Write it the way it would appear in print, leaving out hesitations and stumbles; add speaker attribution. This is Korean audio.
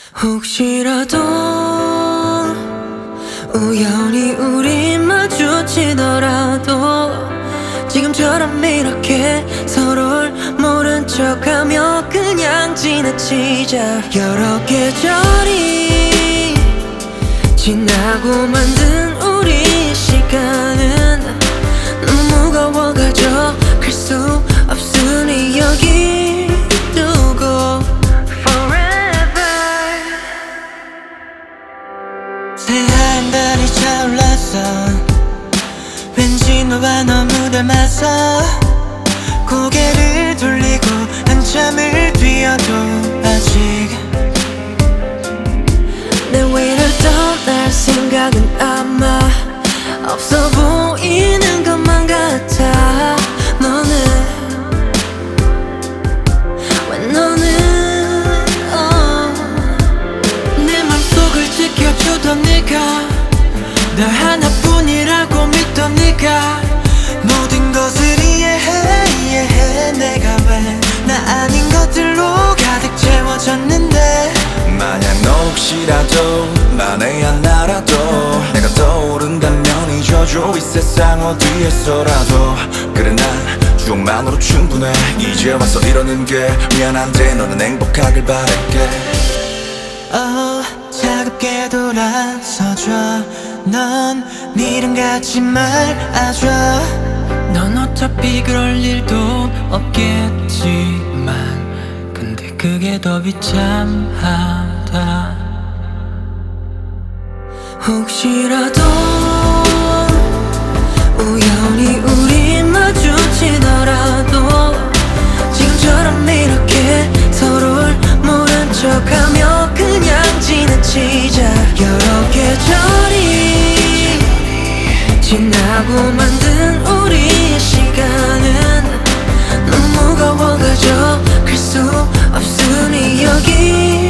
Speaker 1: 혹시라도 우연히 우리 마주치더라도 지금처럼 이렇게 서로를 모른 척하며 그냥 지나치자. 여러 계절이 지나고 만든 우리 시간은 너무 무거워 가져갈 수 없으니 여기 두고 forever. 새하얀 달이 차올랐어. 왠지 너와 너무 닮아서 고개를 돌리고 한참을 뛰어도 아직 내 위를 떠날 생각은 아마 없어 보이는 것만 같아. 너는 왜 너는 내 맘속을 지켜주던 네가 나 하나뿐이라고 믿던 네가 모든 것을 이해해. 내가 왜 나 아닌 것들로 가득 채워졌는데
Speaker 2: 만약 너 혹시라도 만에 하나라도 내가 떠오른다면 잊어줘. 이 세상 어디에서라도. 그래 난 추억만으로 충분해. 이제 와서 이러는 게 미안한데 너는 행복하길 바랄게.
Speaker 1: 차갑게 돌아서줘. 넌 미련 갖지 말아줘. 넌 어차피 그럴 일도 없겠지만 근데 그게 더 비참하다. 혹시라도 우연히 우리 마주치더라도 지금처럼 이렇게 서로를 모른 척하며 그냥 지나치자. 여러 계절이 지나고 만든 우리 시간은 너무 무거워 가져갈 수 없으니 여기